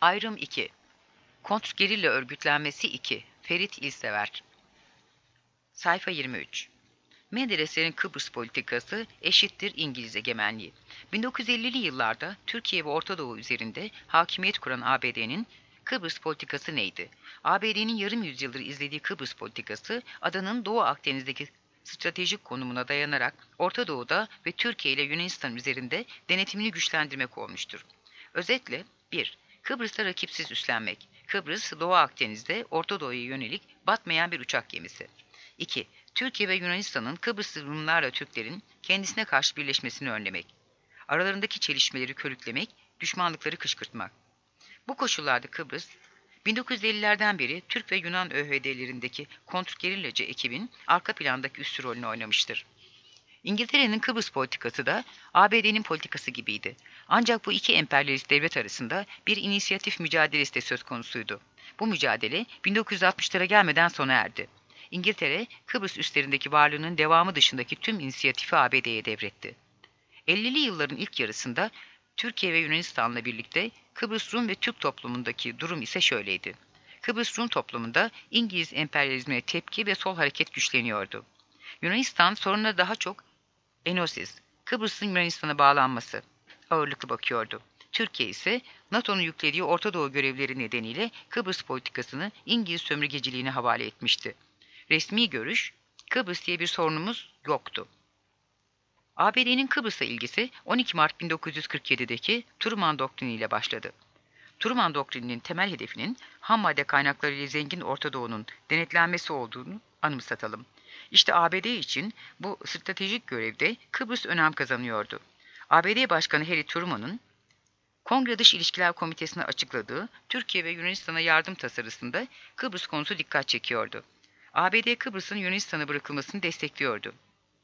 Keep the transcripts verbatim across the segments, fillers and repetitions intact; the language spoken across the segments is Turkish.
Ayrım iki. Kontrgerilla örgütlenmesi iki. Ferit İlsever. Sayfa yirmi üç. Mendereslerin Kıbrıs politikası eşittir İngiliz egemenliği. bin dokuz yüz ellili yıllarda Türkiye ve Orta Doğu üzerinde hakimiyet kuran A B D'nin Kıbrıs politikası neydi? A B D'nin yarım yüzyıldır izlediği Kıbrıs politikası, adanın Doğu Akdeniz'deki stratejik konumuna dayanarak Orta Doğu'da ve Türkiye ile Yunanistan üzerinde denetimini güçlendirmek olmuştur. Özetle bir. Kıbrıs'ta rakipsiz üstlenmek. Kıbrıs, Doğu Akdeniz'de Orta Doğu'ya yönelik batmayan bir uçak gemisi. iki. Türkiye ve Yunanistan'ın Kıbrıslı Rumlarla Türklerin kendisine karşı birleşmesini önlemek. Aralarındaki çelişmeleri körüklemek, düşmanlıkları kışkırtmak. Bu koşullarda Kıbrıs, bin dokuz yüz ellilerden beri Türk ve Yunan ÖHD'lerindeki kontrgerillacı ekibin arka plandaki üstü rolünü oynamıştır. İngiltere'nin Kıbrıs politikası da A B D'nin politikası gibiydi. Ancak bu iki emperyalist devlet arasında bir inisiyatif mücadelesi de söz konusuydu. Bu mücadele bin dokuz yüz altmışlara gelmeden sona erdi. İngiltere, Kıbrıs üslerindeki varlığının devamı dışındaki tüm inisiyatifi A B D'ye devretti. ellili yılların ilk yarısında Türkiye ve Yunanistan'la birlikte Kıbrıs Rum ve Türk toplumundaki durum ise şöyleydi. Kıbrıs Rum toplumunda İngiliz emperyalizmine tepki ve sol hareket güçleniyordu. Yunanistan sorununa daha çok Enosis, Kıbrıs'ın Yunanistan'a bağlanması ağırlıklı bakıyordu. Türkiye ise NATO'nun yüklediği Orta Doğu görevleri nedeniyle Kıbrıs politikasını İngiliz sömürgeciliğine havale etmişti. Resmi görüş, Kıbrıs diye bir sorunumuz yoktu. A B D'nin Kıbrıs'a ilgisi on iki Mart bin dokuz yüz kırk yedideki Truman Doktrini ile başladı. Truman Doktrini'nin temel hedefinin ham madde kaynaklarıyla zengin Orta Doğu'nun denetlenmesi olduğunu anımsatalım. İşte A B D için bu stratejik görevde Kıbrıs önem kazanıyordu. A B D Başkanı Harry Truman'ın Kongre Dış İlişkiler Komitesi'ne açıkladığı Türkiye ve Yunanistan'a yardım tasarısında Kıbrıs konusu dikkat çekiyordu. A B D Kıbrıs'ın Yunanistan'a bırakılmasını destekliyordu.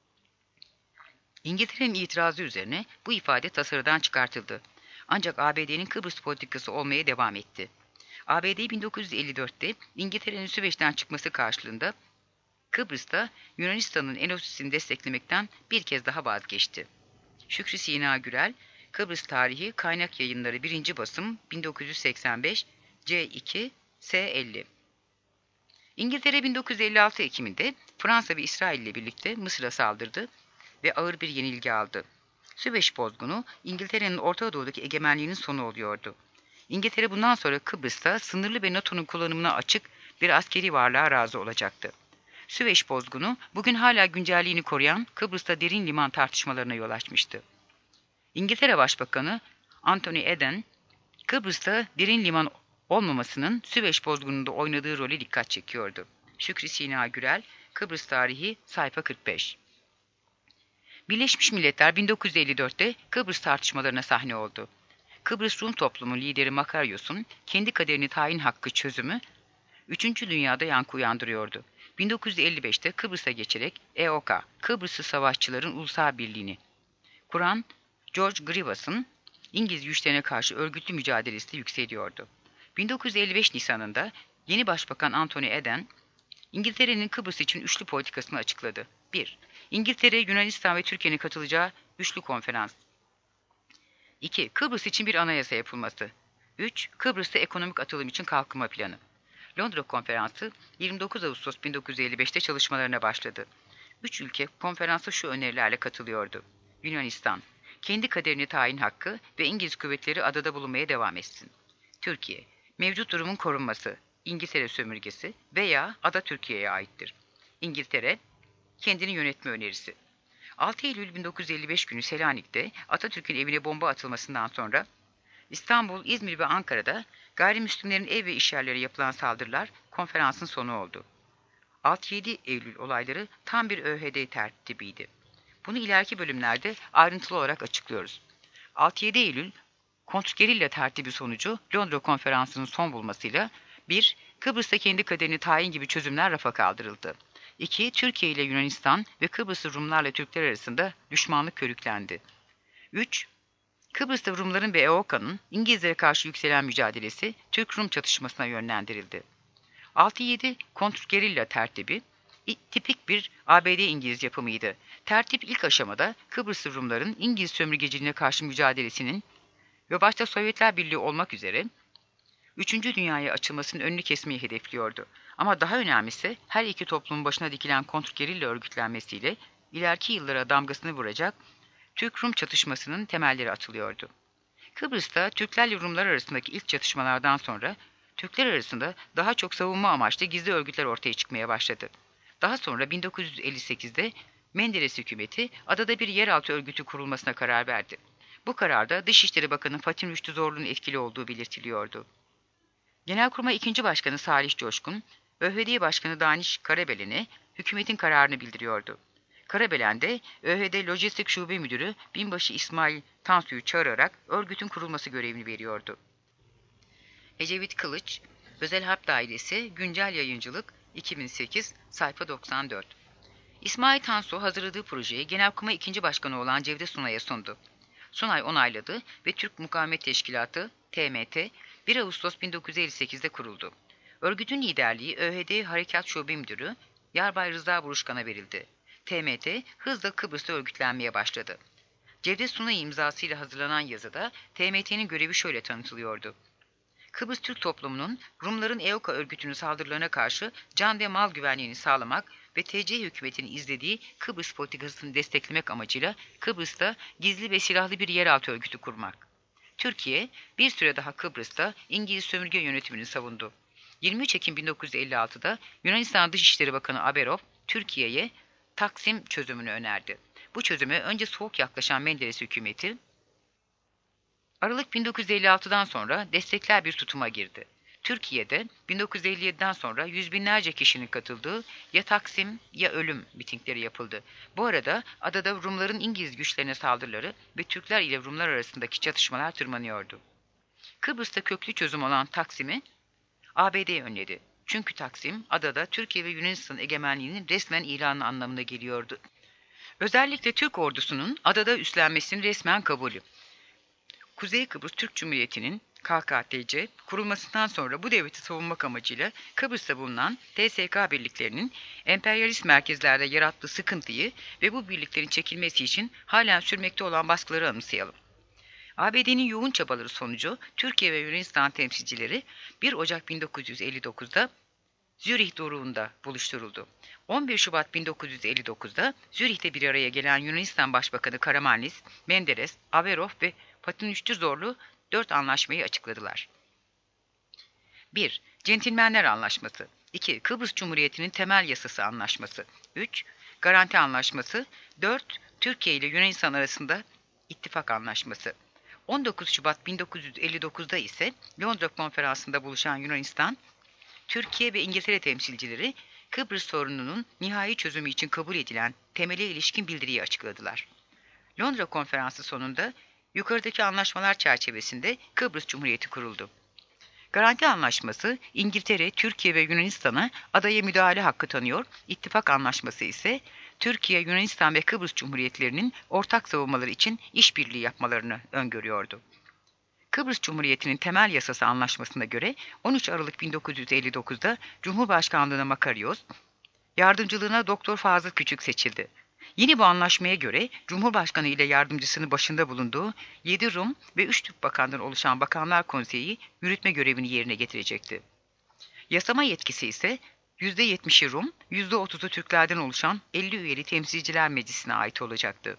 İngiltere'nin itirazı üzerine bu ifade tasarıdan çıkartıldı. Ancak A B D'nin Kıbrıs politikası olmaya devam etti. A B D bin dokuz yüz elli dörtte İngiltere'nin Süveyş'ten çıkması karşılığında Kıbrıs'ta Yunanistan'ın Enosis'ini desteklemekten bir kez daha vazgeçti. Şükrü Sina Gürel, Kıbrıs Tarihi Kaynak Yayınları birinci basım bin dokuz yüz seksen beş C iki S elli. İngiltere bin dokuz yüz elli altı Ekim'inde Fransa ve İsrail ile birlikte Mısır'a saldırdı ve ağır bir yenilgi aldı. Süveyş bozgunu İngiltere'nin Orta Doğu'daki egemenliğinin sonu oluyordu. İngiltere bundan sonra Kıbrıs'ta sınırlı ve NATO'nun kullanımına açık bir askeri varlığa razı olacaktı. Süveyş bozgunu bugün hala güncelliğini koruyan Kıbrıs'ta derin liman tartışmalarına yol açmıştı. İngiltere Başbakanı Anthony Eden, Kıbrıs'ta derin liman olmamasının Süveyş bozgununda oynadığı role dikkat çekiyordu. Şükrü Sina Gürel, Kıbrıs Tarihi, sayfa kırk beş. Birleşmiş Milletler bin dokuz yüz elli dörtte Kıbrıs tartışmalarına sahne oldu. Kıbrıs Rum toplumu lideri Makaryos'un kendi kaderini tayin hakkı çözümü, Üçüncü Dünya'da yankı uyandırıyordu. bin dokuz yüz elli beşte Kıbrıs'a geçerek E O K, Kıbrıslı Savaşçıların Ulusal Birliği'ni kuran George Grivas'ın İngiliz güçlerine karşı örgütlü mücadelesi de yükseliyordu. bin dokuz yüz elli beş Nisan'ında yeni Başbakan Anthony Eden, İngiltere'nin Kıbrıs için üçlü politikasını açıkladı. bir. İngiltere, Yunanistan ve Türkiye'nin katılacağı üçlü konferans. iki. Kıbrıs için bir anayasa yapılması. üç. Kıbrıs'ta ekonomik atılım için kalkınma planı. Londra Konferansı yirmi dokuz Ağustos bin dokuz yüz elli beşte çalışmalarına başladı. Üç ülke konferansa şu önerilerle katılıyordu. Yunanistan, kendi kaderini tayin hakkı ve İngiliz kuvvetleri adada bulunmaya devam etsin. Türkiye, mevcut durumun korunması, İngiltere sömürgesi veya ada Türkiye'ye aittir. İngiltere, kendini yönetme önerisi. altı Eylül bin dokuz yüz elli beş günü Selanik'te Atatürk'ün evine bomba atılmasından sonra İstanbul, İzmir ve Ankara'da gayrimüslimlerin ev ve işyerlere yapılan saldırılar konferansın sonu oldu. altı yedi Eylül olayları tam bir ÖHD tertibiydi. Bunu ileriki bölümlerde ayrıntılı olarak açıklıyoruz. altı yedi Eylül kontrgerilla tertibi sonucu Londra Konferansı'nın son bulmasıyla bir. Kıbrıs'ta kendi kaderini tayin gibi çözümler rafa kaldırıldı. iki. Türkiye ile Yunanistan ve Kıbrıslı Rumlarla Türkler arasında düşmanlık körüklendi. üç. Kıbrıs'ta Rumların ve E O K'nın İngilizlere karşı yükselen mücadelesi Türk-Rum çatışmasına yönlendirildi. altı yedi kontrgerilla tertibi tipik bir A B D-İngiliz yapımıydı. Tertip ilk aşamada Kıbrıslı Rumların İngiliz sömürgeciliğine karşı mücadelesinin ve başta Sovyetler Birliği olmak üzere Üçüncü Dünya'ya açılmasının önünü kesmeyi hedefliyordu. Ama daha önemlisi her iki toplumun başına dikilen kontrgerilla örgütlenmesiyle ileriki yıllara damgasını vuracak Türk-Rum çatışmasının temelleri atılıyordu. Kıbrıs'ta Türklerle Rumlar arasındaki ilk çatışmalardan sonra Türkler arasında daha çok savunma amaçlı gizli örgütler ortaya çıkmaya başladı. Daha sonra bin dokuz yüz elli sekizde Menderes hükümeti adada bir yeraltı örgütü kurulmasına karar verdi. Bu kararda Dışişleri Bakanı Fatih Rüştü Zorlu'nun etkili olduğu belirtiliyordu. Genelkurmay ikinci Başkanı Salih Coşkun, ÖHD Başkanı Daniş Karabelen'e hükümetin kararını bildiriyordu. Karabelen de ÖHD Lojistik Şube Müdürü Binbaşı İsmail Tansu'yu çağırarak örgütün kurulması görevini veriyordu. Ecevit Kılıç, Özel Harp Dairesi, Güncel Yayıncılık, iki bin sekiz, sayfa doksan dört. İsmail Tansu hazırladığı projeyi Genelkurmay ikinci Başkanı olan Cevdet Sunay'a sundu. Sunay onayladı ve Türk Mukavemet Teşkilatı, T M T, bir Ağustos bin dokuz yüz elli sekizde kuruldu. Örgütün liderliği ÖHD Harekat Şube Müdürü Yarbay Rıza Buruşkan'a verildi. T M T hızla Kıbrıs'ta örgütlenmeye başladı. Cevdet Sunay imzasıyla hazırlanan yazıda T M T'nin görevi şöyle tanıtılıyordu. Kıbrıs Türk toplumunun Rumların E O K A örgütünün saldırılarına karşı can ve mal güvenliğini sağlamak ve T C hükümetinin izlediği Kıbrıs politikasını desteklemek amacıyla Kıbrıs'ta gizli ve silahlı bir yeraltı örgütü kurmak. Türkiye bir süre daha Kıbrıs'ta İngiliz sömürge yönetimini savundu. yirmi üç Ekim bin dokuz yüz elli altıda Yunanistan Dışişleri Bakanı Aberov, Türkiye'ye Taksim çözümünü önerdi. Bu çözüme önce soğuk yaklaşan Menderes hükümeti, Aralık bin dokuz yüz elli altıdan sonra destekler bir tutuma girdi. Türkiye'de bin dokuz yüz elli yediden sonra yüz binlerce kişinin katıldığı ya Taksim ya ölüm mitingleri yapıldı. Bu arada adada Rumların İngiliz güçlerine saldırıları ve Türkler ile Rumlar arasındaki çatışmalar tırmanıyordu. Kıbrıs'ta köklü çözüm olan Taksim'i A B D önledi. Çünkü Taksim, adada Türkiye ve Yunanistan egemenliğinin resmen ilanı anlamına geliyordu. Özellikle Türk ordusunun adada üstlenmesinin resmen kabulü. Kuzey Kıbrıs Türk Cumhuriyeti'nin K K T C kurulmasından sonra bu devleti savunmak amacıyla Kıbrıs'ta bulunan T S K birliklerinin emperyalist merkezlerde yarattığı sıkıntıyı ve bu birliklerin çekilmesi için halen sürmekte olan baskıları anımsayalım. A B D'nin yoğun çabaları sonucu Türkiye ve Yunanistan temsilcileri bir Ocak bin dokuz yüz elli dokuzda Zürih doruğunda buluşturuldu. on bir Şubat bin dokuz yüz elli dokuzda Zürih'te bir araya gelen Yunanistan Başbakanı Karamanlis, Menderes, Averov ve Fatih Rüştü Zorlu dört anlaşmayı açıkladılar. bir. Centilmenler Anlaşması. iki. Kıbrıs Cumhuriyeti'nin Temel Yasası Anlaşması. üç. Garanti Anlaşması. dört. Türkiye ile Yunanistan arasında İttifak Anlaşması. on dokuz Şubat bin dokuz yüz elli dokuzda ise Londra Konferansı'nda buluşan Yunanistan, Türkiye ve İngiltere temsilcileri Kıbrıs sorununun nihai çözümü için kabul edilen temele ilişkin bildiriyi açıkladılar. Londra Konferansı sonunda yukarıdaki anlaşmalar çerçevesinde Kıbrıs Cumhuriyeti kuruldu. Garanti Anlaşması, İngiltere, Türkiye ve Yunanistan'a adaya müdahale hakkı tanıyor, İttifak Anlaşması ise Türkiye, Yunanistan ve Kıbrıs Cumhuriyetlerinin ortak savunmaları için işbirliği yapmalarını öngörüyordu. Kıbrıs Cumhuriyeti'nin Temel Yasası Anlaşması'na göre on üç Aralık bin dokuz yüz elli dokuzda Cumhurbaşkanlığına Makarios, yardımcılığına Doktor Fazıl Küçük seçildi. Yine bu anlaşmaya göre Cumhurbaşkanı ile yardımcısının başında bulunduğu yedi Rum ve üç Türk bakandan oluşan Bakanlar Konseyi yürütme görevini yerine getirecekti. Yasama yetkisi ise yüzde yetmişi Rum, yüzde otuzu Türklerden oluşan elli üyeli Temsilciler Meclisi'ne ait olacaktı.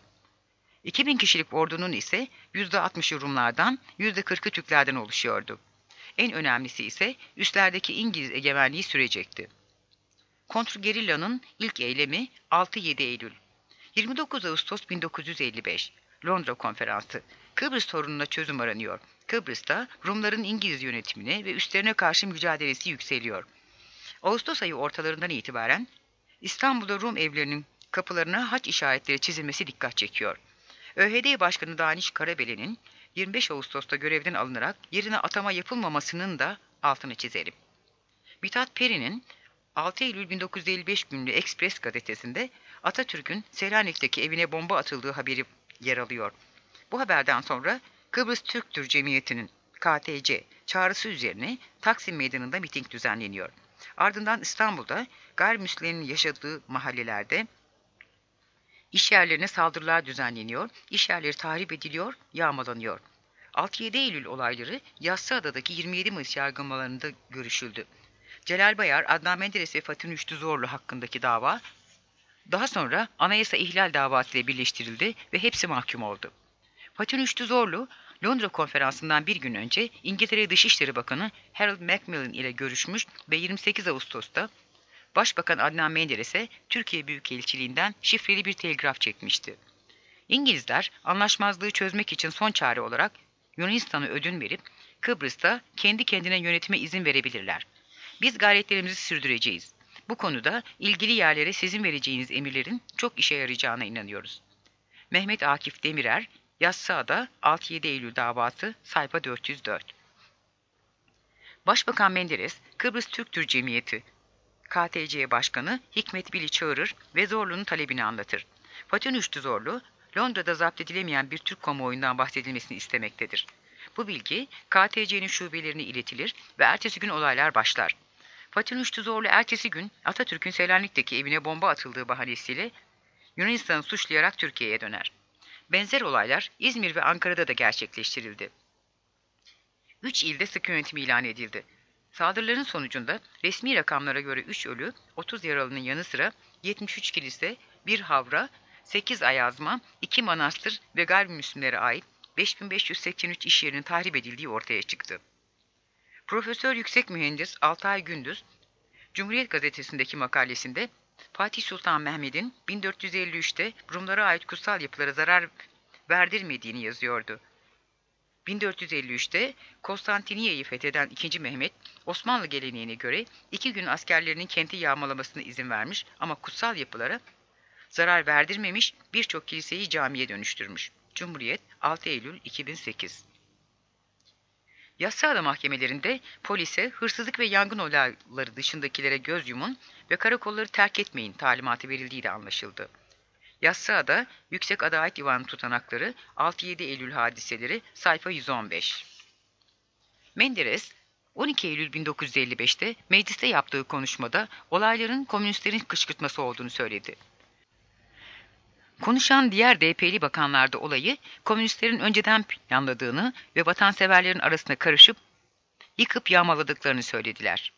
iki bin kişilik ordunun ise yüzde altmışı Rumlardan, yüzde kırkı Türklerden oluşuyordu. En önemlisi ise üstlerdeki İngiliz egemenliği sürecekti. Kontrgerilla'nın ilk eylemi altı yedi Eylül. yirmi dokuz Ağustos bin dokuz yüz elli beş. Londra Konferansı. Kıbrıs sorununa çözüm aranıyor. Kıbrıs'ta Rumların İngiliz yönetimine ve üstlerine karşı mücadelesi yükseliyor. Ağustos ayı ortalarından itibaren İstanbul'da Rum evlerinin kapılarına haç işaretleri çizilmesi dikkat çekiyor. ÖHD Başkanı Daniş Karabelen'in yirmi beş Ağustos'ta görevden alınarak yerine atama yapılmamasının da altını çizelim. Mithat Peri'nin altı Eylül bin dokuz yüz elli beş günlü Express gazetesinde Atatürk'ün Selanik'teki evine bomba atıldığı haberi yer alıyor. Bu haberden sonra Kıbrıs Türktür Cemiyeti'nin K T C çağrısı üzerine Taksim Meydanı'nda miting düzenleniyor. Ardından İstanbul'da gayrimüslimlerin yaşadığı mahallelerde iş yerlerine saldırılar düzenleniyor, iş yerleri tahrip ediliyor, yağmalanıyor. altı yedi Eylül olayları Yassıada'daki yirmi yedi Mayıs yargılamalarında görüşüldü. Celal Bayar, Adnan Menderes ve Fatih Rüştü Zorlu hakkındaki dava daha sonra anayasa ihlal davası ile birleştirildi ve hepsi mahkum oldu. Fatih Rüştü Zorlu, Londra konferansından bir gün önce İngiltere Dışişleri Bakanı Harold Macmillan ile görüşmüş ve yirmi sekiz Ağustos'ta Başbakan Adnan Menderes'e Türkiye Büyükelçiliğinden şifreli bir telgraf çekmişti. İngilizler anlaşmazlığı çözmek için son çare olarak Yunanistan'a ödün verip Kıbrıs'ta kendi kendine yönetime izin verebilirler. Biz gayretlerimizi sürdüreceğiz. Bu konuda ilgili yerlere sizin vereceğiniz emirlerin çok işe yarayacağına inanıyoruz. Mehmet Akif Demirer, Yassıada altı yedi Eylül davası, sayfa dört yüz dört. Başbakan Menderes, Kıbrıs Türk Türk Cemiyeti K T C Başkanı Hikmet Bil'i çağırır ve Zorlu'nun talebini anlatır. Fatih Rüştü Zorlu, Londra'da zapt edilemeyen bir Türk kamuoyundan bahsedilmesini istemektedir. Bu bilgi K T C'nin şubelerine iletilir ve ertesi gün olaylar başlar. Fatih Rüştü Zorlu ertesi gün Atatürk'ün Selanik'teki evine bomba atıldığı bahanesiyle Yunanistan'ı suçlayarak Türkiye'ye döner. Benzer olaylar İzmir ve Ankara'da da gerçekleştirildi. Üç ilde sıkı yönetim ilan edildi. Saldırıların sonucunda resmi rakamlara göre üç ölü, otuz yaralının yanı sıra yetmiş üç kilise, bir havra, sekiz ayazma, iki manastır ve gayrimüslimlere ait beş bin beş yüz seksen üç iş yerinin tahrip edildiği ortaya çıktı. Profesör Yüksek Mühendis Altay Gündüz, Cumhuriyet Gazetesi'ndeki makalesinde Fatih Sultan Mehmet'in bin dört yüz elli üçte Rumlara ait kutsal yapılara zarar verdirmediğini yazıyordu. bin dört yüz elli üçte Konstantiniyye'yi fetheden ikinci. Mehmet, Osmanlı geleneğine göre iki gün askerlerinin kenti yağmalamasına izin vermiş ama kutsal yapılara zarar verdirmemiş, birçok kiliseyi camiye dönüştürmüş. Cumhuriyet, altı Eylül iki bin sekiz. Yassıada mahkemelerinde polise hırsızlık ve yangın olayları dışındakilere göz yumun ve karakolları terk etmeyin talimatı verildiği de anlaşıldı. Yassıada Yüksek Adalet Divanı tutanakları altı yedi Eylül hadiseleri, sayfa yüz on beş. Menderes, on iki Eylül bin dokuz yüz elli beşte mecliste yaptığı konuşmada olayların komünistlerin kışkırtması olduğunu söyledi. Konuşan diğer D P'li bakanlar da olayı komünistlerin önceden planladığını ve vatanseverlerin arasına karışıp yıkıp yağmaladıklarını söylediler.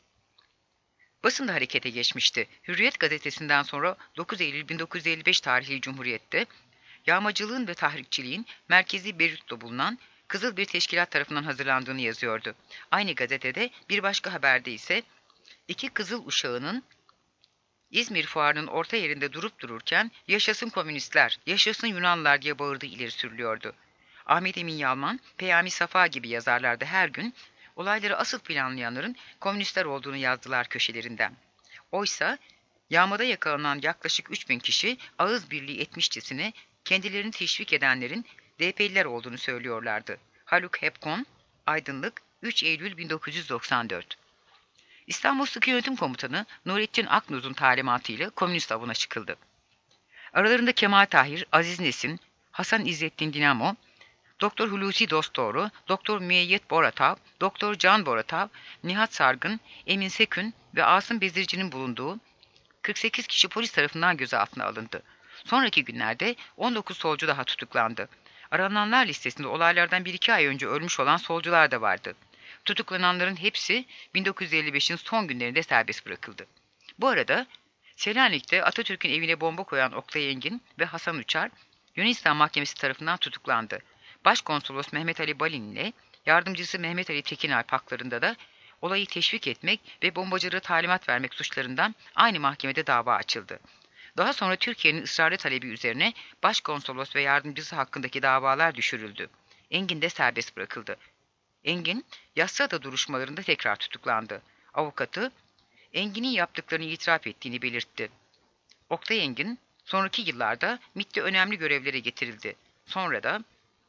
Basın da harekete geçmişti. Hürriyet gazetesinden sonra dokuz Eylül bin dokuz yüz elli beş tarihli Cumhuriyet'te yağmacılığın ve tahrikçiliğin merkezi Beyrut'ta bulunan Kızıl bir teşkilat tarafından hazırlandığını yazıyordu. Aynı gazetede bir başka haberde ise iki Kızıl uşağının İzmir fuarının orta yerinde durup dururken yaşasın komünistler, yaşasın Yunanlılar diye bağırdığı ileri sürülüyordu. Ahmet Emin Yalman, Peyami Safa gibi yazarlarda her gün olayları asıl planlayanların komünistler olduğunu yazdılar köşelerinden. Oysa yağmada yakalanan yaklaşık üç bin kişi ağız birliği etmişçesine kendilerini teşvik edenlerin D P'liler olduğunu söylüyorlardı. Haluk Hepkon, Aydınlık, üç Eylül bin dokuz yüz doksan dört. İstanbul Sıkı Yönetim Komutanı Nurettin Aknuz'un talimatıyla komünist avına çıkıldı. Aralarında Kemal Tahir, Aziz Nesin, Hasan İzzettin Dinamo, Doktor Hulusi Dostoğru, Doktor Müeyyet Boratav, Doktor Can Boratav, Nihat Sargın, Emin Sekün ve Asım Bezirci'nin bulunduğu kırk sekiz kişi polis tarafından gözaltına alındı. Sonraki günlerde on dokuz solcu daha tutuklandı. Arananlar listesinde olaylardan bir iki ay önce ölmüş olan solcular da vardı. Tutuklananların hepsi bin dokuz yüz elli beşin son günlerinde serbest bırakıldı. Bu arada Selanik'te Atatürk'ün evine bomba koyan Oktay Engin ve Hasan Uçar, Yunanistan Mahkemesi tarafından tutuklandı. Başkonsolos Mehmet Ali Balin ile yardımcısı Mehmet Ali Tekinalp haklarında da olayı teşvik etmek ve bombacılara talimat vermek suçlarından aynı mahkemede dava açıldı. Daha sonra Türkiye'nin ısrarlı talebi üzerine başkonsolos ve yardımcısı hakkındaki davalar düşürüldü. Engin de serbest bırakıldı. Engin, Yassıada duruşmalarında tekrar tutuklandı. Avukatı, Engin'in yaptıklarını itiraf ettiğini belirtti. Oktay Engin, sonraki yıllarda M İ T'te önemli görevlere getirildi. Sonra da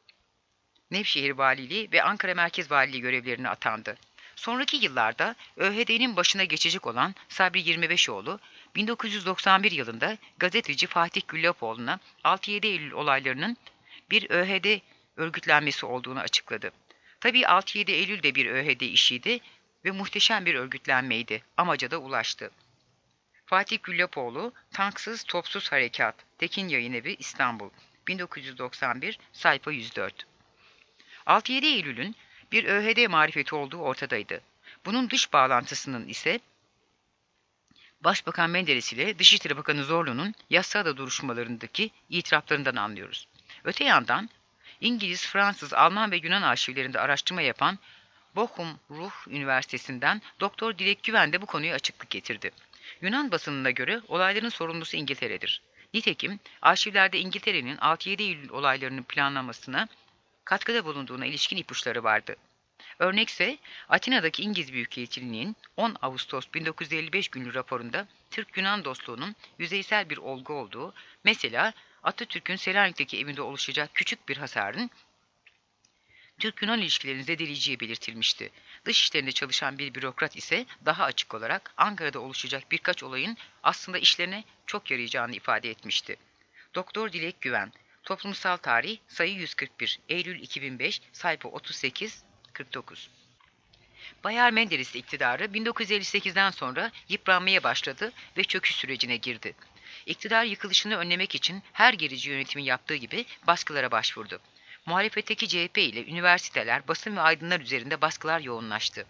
Nevşehir Valiliği ve Ankara Merkez Valiliği görevlerine atandı. Sonraki yıllarda Ö H D'nin başına geçecek olan Sabri Yirmibeşoğlu, bin dokuz yüz doksan bir yılında gazeteci Fatih Güllapoğlu'na altı yedi Eylül olaylarının bir Ö H D örgütlenmesi olduğunu açıkladı. Tabii altı yedi Eylül de bir Ö H D işiydi ve muhteşem bir örgütlenmeydi. Amaca da ulaştı. Fatih Güllapoğlu, Tanksız Topsuz Harekat, Tekin Yayınevi, İstanbul, bin dokuz yüz doksan bir, sayfa yüz dört. altı yedi Eylül'ün bir Ö H D marifeti olduğu ortadaydı. Bunun dış bağlantısının ise Başbakan Menderes ile Dışişleri Bakanı Zorlu'nun Yassıada duruşmalarındaki itiraflarından anlıyoruz. Öte yandan İngiliz, Fransız, Alman ve Yunan arşivlerinde araştırma yapan Bochum Ruhr Üniversitesi'nden Doktor Dilek Güven de bu konuya açıklık getirdi. Yunan basınına göre olayların sorumlusu İngiltere'dir. Nitekim arşivlerde İngiltere'nin altı yedi Eylül olaylarının planlanmasına katkıda bulunduğuna ilişkin ipuçları vardı. Örnekse Atina'daki İngiliz Büyükelçiliğinin on Ağustos bin dokuz yüz elli beş günlü raporunda Türk-Yunan dostluğunun yüzeysel bir olgu olduğu, mesela Atatürk'ün Selanik'teki evinde oluşacak küçük bir hasarın Türk-Yunan ilişkilerini zedeleyeceği belirtilmişti. Dışişlerinde çalışan bir bürokrat ise daha açık olarak Ankara'da oluşacak birkaç olayın aslında işlerine çok yarayacağını ifade etmişti. Doktor Dilek Güven, Toplumsal Tarih, sayı yüz kırk bir, Eylül iki bin beş, sayfa otuz sekiz kırk dokuz. Bayar Menderes iktidarı bin dokuz yüz elli sekizden sonra yıpranmaya başladı ve çöküş sürecine girdi. İktidar yıkılışını önlemek için her gerici yönetimin yaptığı gibi baskılara başvurdu. Muhalefetteki C H P ile üniversiteler, basın ve aydınlar üzerinde baskılar yoğunlaştı.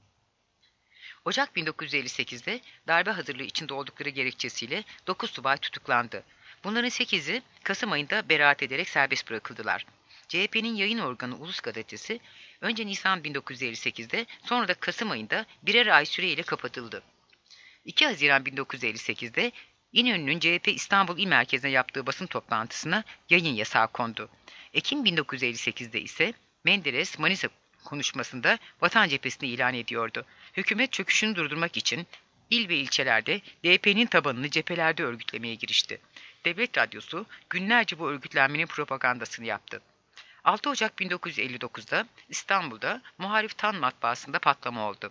Ocak bin dokuz yüz elli sekizde darbe hazırlığı içinde oldukları gerekçesiyle dokuz subay tutuklandı. Bunların sekizi Kasım ayında beraat ederek serbest bırakıldılar. C H P'nin yayın organı Ulus Gazetesi önce Nisan bin dokuz yüz elli sekizde sonra da Kasım ayında birer ay süreyle kapatıldı. iki Haziran bin dokuz yüz elli sekizde İnönü'nün C H P İstanbul İl Merkezi'ne yaptığı basın toplantısına yayın yasağı kondu. Ekim bin dokuz yüz elli sekizde ise Menderes Manisa konuşmasında Vatan Cephesi'ni ilan ediyordu. Hükümet çöküşünü durdurmak için il ve ilçelerde D H P'nin tabanını cephelerde örgütlemeye girişti. Devlet Radyosu günlerce bu örgütlenmenin propagandasını yaptı. altı Ocak bin dokuz yüz elli dokuzda İstanbul'da Muharif Tan matbaasında patlama oldu.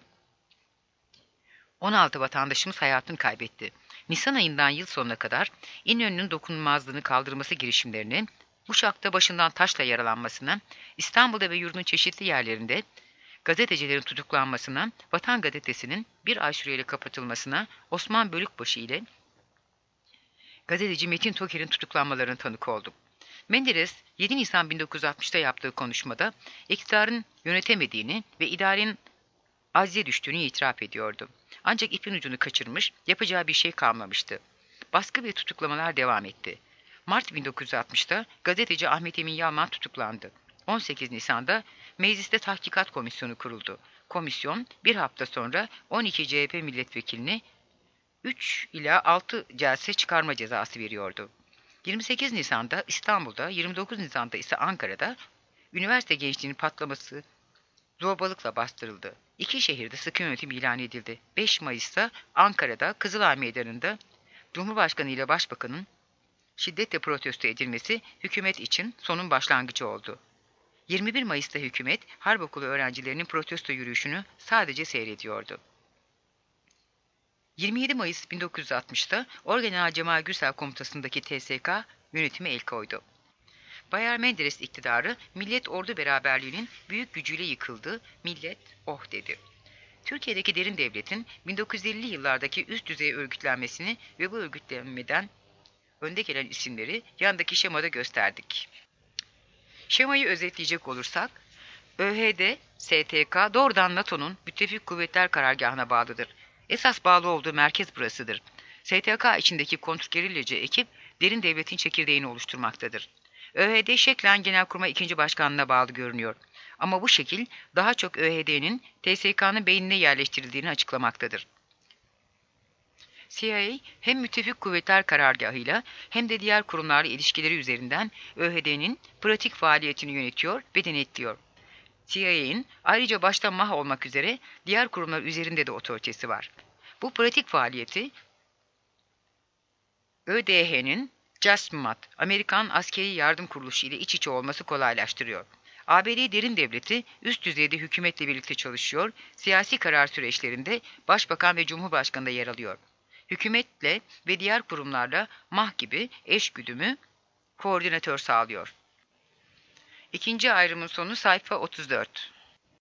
on altı vatandaşımız hayatını kaybetti. Nisan ayından yıl sonuna kadar İnönü'nün dokunulmazlığını kaldırması girişimlerinin Uşak'ta başından taşla yaralanmasına, İstanbul'da ve yurdun çeşitli yerlerinde gazetecilerin tutuklanmasına, Vatan Gazetesi'nin bir ay süreyle kapatılmasına, Osman Bölükbaşı ile gazeteci Metin Toker'in tutuklanmalarına tanık olduk. Menderes, yedi Nisan bin dokuz yüz altmışta yaptığı konuşmada iktidarın yönetemediğini ve idarenin acize düştüğünü itiraf ediyordu. Ancak ipin ucunu kaçırmış, yapacağı bir şey kalmamıştı. Baskı ve tutuklamalar devam etti. Mart bin dokuz yüz altmışta gazeteci Ahmet Emin Yalman tutuklandı. on sekiz Nisan'da mecliste tahkikat komisyonu kuruldu. Komisyon bir hafta sonra on iki C H P milletvekilini üç ila altı celse çıkarma cezası veriyordu. yirmi sekiz Nisan'da İstanbul'da, yirmi dokuz Nisan'da ise Ankara'da üniversite gençliğinin patlaması zorbalıkla bastırıldı. İki şehirde sıkı yönetim ilan edildi. beş Mayıs'ta Ankara'da Kızılay Meydanı'nda Cumhurbaşkanı ile Başbakanın şiddetle protesto edilmesi hükümet için sonun başlangıcı oldu. yirmi bir Mayıs'ta hükümet harp okulu öğrencilerinin protesto yürüyüşünü sadece seyrediyordu. yirmi yedi Mayıs bin dokuz yüz altmışta Orgeneral Cemal Gürsel komutasındaki T S K yönetime el koydu. Bayar Menderes iktidarı millet ordu beraberliğinin büyük gücüyle yıkıldı, millet oh dedi. Türkiye'deki derin devletin bin dokuz yüz elli yıllardaki üst düzey örgütlenmesini ve bu örgütlenmeden önde gelen isimleri yandaki şemada gösterdik. Şemayı özetleyecek olursak, Ö H D, S T K doğrudan NATO'nun Müttefik Kuvvetler Karargahı'na bağlıdır. Esas bağlı olduğu merkez burasıdır. S T K içindeki kontrgerillacı ekip derin devletin çekirdeğini oluşturmaktadır. Ö H D şeklen Genelkurmay ikinci Başkanlığı'na bağlı görünüyor. Ama bu şekil daha çok Ö H D'nin T S K'nın beynine yerleştirildiğini açıklamaktadır. C I A hem Müttefik Kuvvetler Karargahı'yla hem de diğer kurumlarla ilişkileri üzerinden Ö H D'nin pratik faaliyetini yönetiyor ve denetliyor. C I A'nin ayrıca başta M A H olmak üzere diğer kurumlar üzerinde de otoritesi var. Bu pratik faaliyeti Ö D H'nin JASMAT, Amerikan Askeri Yardım Kuruluşu ile iç içe olması kolaylaştırıyor. A B D derin devleti üst düzeyde hükümetle birlikte çalışıyor, siyasi karar süreçlerinde Başbakan ve Cumhurbaşkanı da yer alıyor. Hükümetle ve diğer kurumlarla M A H gibi eş güdümü koordinatör sağlıyor. İkinci ayrımın sonu sayfa otuz dört.